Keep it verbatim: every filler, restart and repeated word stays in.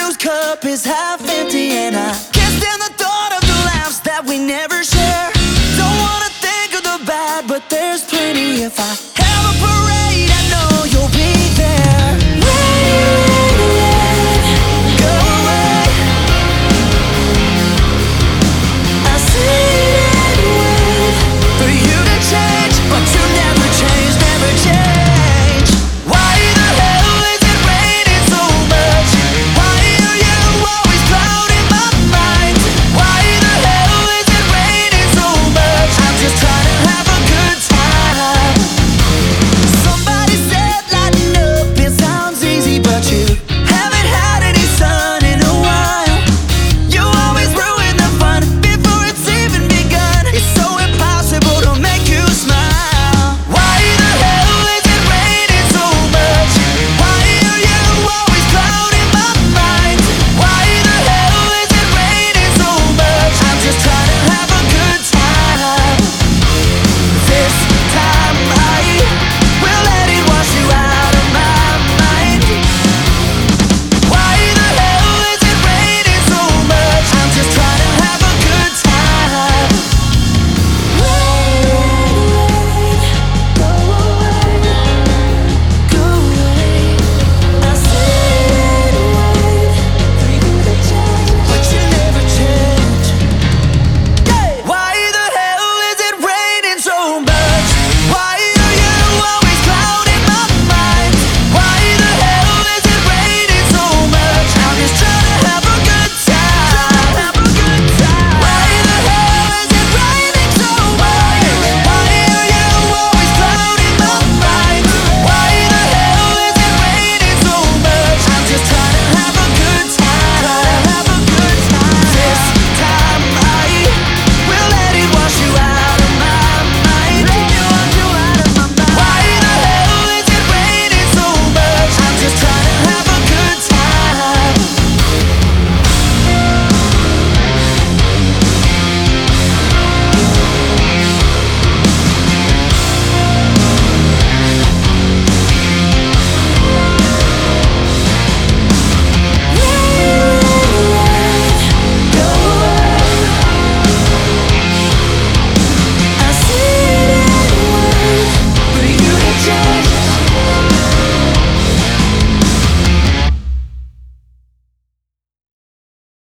used cup is half empty, and I can't stand the thought of the laughs that we never share. Don't wanna think of the bad, but there's plenty. If I have a parade, I know you